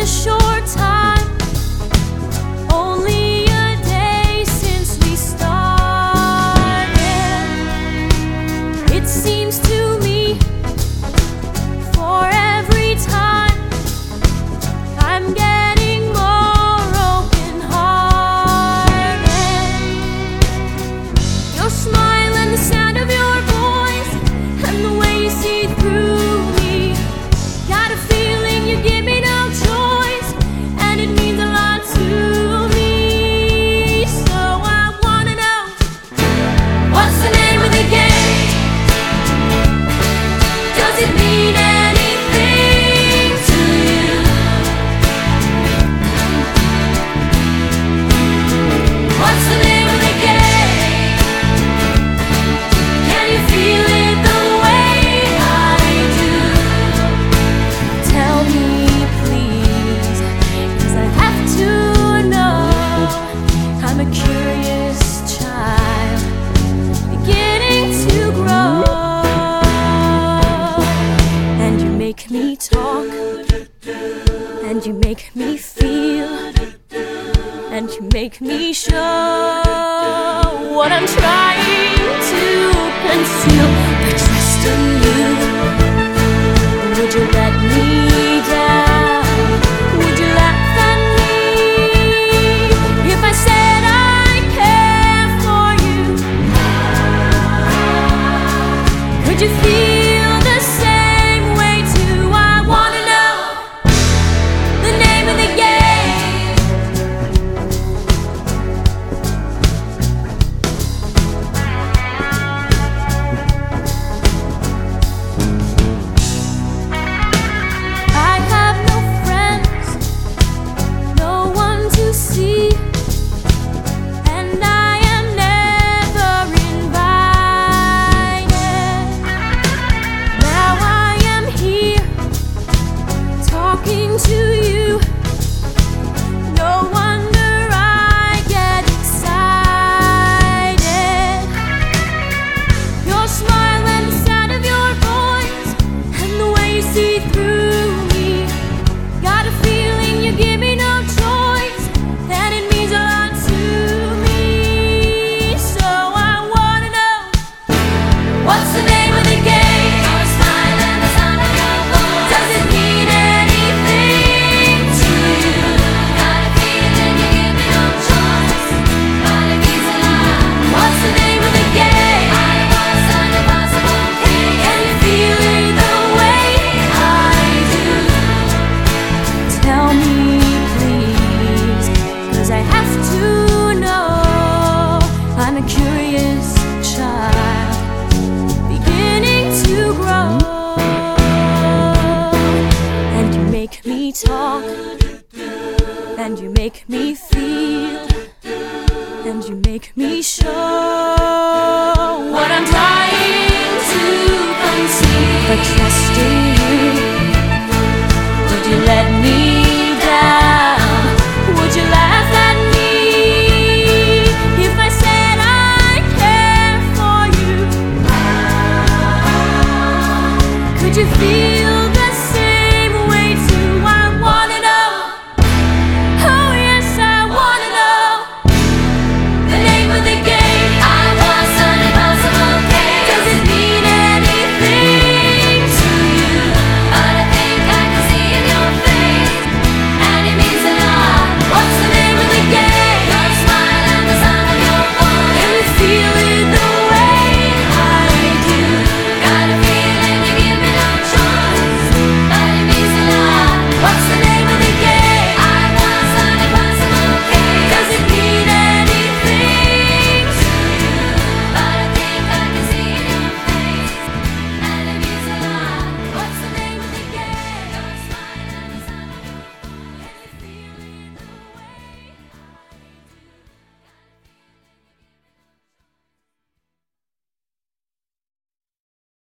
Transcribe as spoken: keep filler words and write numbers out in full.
a short time, only a day since we started. It seems to me for every time I'm getting more open-hearted. Your smile and the sound of your voice and the way you see through me, got a feeling you give me no choice, and it means a lot to me. So I wanna know, what's the name of the game? Does it mean anything to you? What's the name of the game? Can you feel it the way I do? Tell me please, 'cause I have to know. I'm a curious child beginning to grow, and you make me talk, and you make me feel, and you make me show what I'm trying to conceal. I trust in you. Would you let me down? Would you laugh at me if I said I care for you? Could you feel the same way too? I wanna know the name of the game. I have no friends, no one to see, and I am never invited. Now I am here talking to you. No wonder I get excited. Your smile and the sound of your voice and the way you see through me, got a feeling you give me no choice, and it means a lot to me. So I wanna know, what's the name of the game? Your smile and the sound of your voice, does it mean anything to you? Got a feeling you give me no choice, but it means a lot. What's the name of the game? I was an impossible case. Can you feel it the way I do? Tell me please, 'cause I have to know. I'm a curious child beginning to grow, and you make me talk, and you make me feel, and you make me show what I'm trying to conceal. But trust in